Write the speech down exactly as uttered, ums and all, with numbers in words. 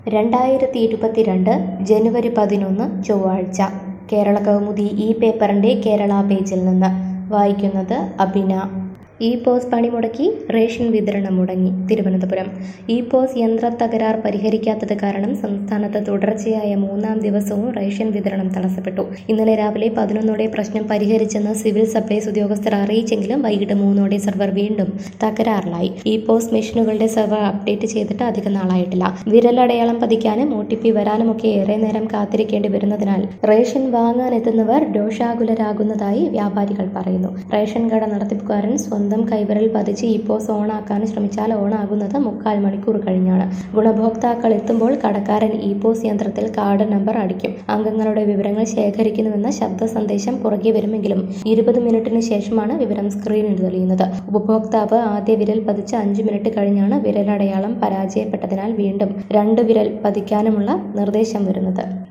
രണ്ടായിരത്തി ഇരുപത്തിരണ്ട് ജനുവരി പതിനൊന്ന് ചൊവ്വാഴ്ച കേരള കൗമുദി ഈ പേപ്പറിൻ്റെ കേരള പേജിൽ നിന്ന് വായിക്കുന്നത് അബിന. ഇ പോസ് പണിമുടക്കി റേഷൻ വിതരണം മുടങ്ങി. തിരുവനന്തപുരം. ഇ പോസ് യന്ത്ര തകരാർ പരിഹരിക്കാത്തത് കാരണം സംസ്ഥാനത്ത് തുടർച്ചയായ മൂന്നാം ദിവസവും റേഷൻ വിതരണം തടസ്സപ്പെട്ടു. ഇന്നലെ രാവിലെ പതിനൊന്നോടെ പ്രശ്നം പരിഹരിച്ചെന്ന് സിവിൽ സപ്ലൈസ് ഉദ്യോഗസ്ഥർ അറിയിച്ചെങ്കിലും വൈകിട്ട് മൂന്നോടെ സെർവർ വീണ്ടും തകരാറിലായി. ഇ പോസ് മെഷീനുകളുടെ സെർവർ അപ്ഡേറ്റ് ചെയ്തിട്ട് അധിക നാളായിട്ടില്ല. വിരലടയാളം പതിക്കാനും ഒ ടി പി വരാനുമൊക്കെ ഏറെ നേരം കാത്തിരിക്കേണ്ടി വരുന്നതിനാൽ റേഷൻ വാങ്ങാനെത്തുന്നവർ രോഷാകുലരാകുന്നതായി വ്യാപാരികൾ പറയുന്നു. റേഷൻ കട നടത്തിപ്പുകാരൻ സ്വന്തം കൈവിരൽ പതിച്ച് ഇ പോസ് ഓണാക്കാൻ ശ്രമിച്ചാൽ ഓണാകുന്നത് മുക്കാൽ മണിക്കൂർ കഴിഞ്ഞാണ്. ഗുണഭോക്താക്കൾ എത്തുമ്പോൾ കടക്കാരൻ ഇ പോസ് യന്ത്രത്തിൽ കാർഡ് നമ്പർ അടിക്കും. അംഗങ്ങളുടെ വിവരങ്ങൾ ശേഖരിക്കുന്നുവെന്ന ശബ്ദ സന്ദേശം പുറകെ വരുമെങ്കിലും ഇരുപത് മിനിറ്റിന് ശേഷമാണ് വിവരം സ്ക്രീനിൽ തെളിയുന്നത്. ഉപഭോക്താവ് ആദ്യ വിരൽ പതിച്ച് അഞ്ച് മിനിറ്റ് കഴിഞ്ഞാണ് വിരലടയാളം പരാജയപ്പെട്ടതിനാൽ വീണ്ടും രണ്ട് വിരൽ പതിക്കാനുമുള്ള നിർദ്ദേശം വരുന്നത്.